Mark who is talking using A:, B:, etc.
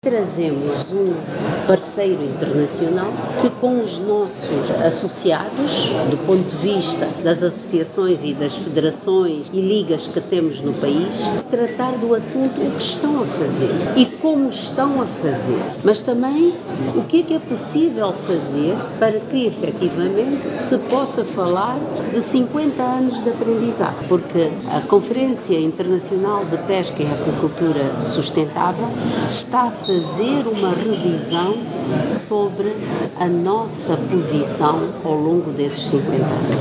A: Trazemos um parceiro internacional que, com os nossos associados, do ponto de vista das associações e das federações e ligas que temos no país, tratar do assunto o que estão a fazer e como estão a fazer, mas também o que é possível fazer para que efetivamente se possa falar de 50 anos de aprendizagem, porque a Conferência Internacional de Pesca e Aquacultura Sustentável está a fazer uma revisão sobre a nossa posição ao longo desses 50 anos.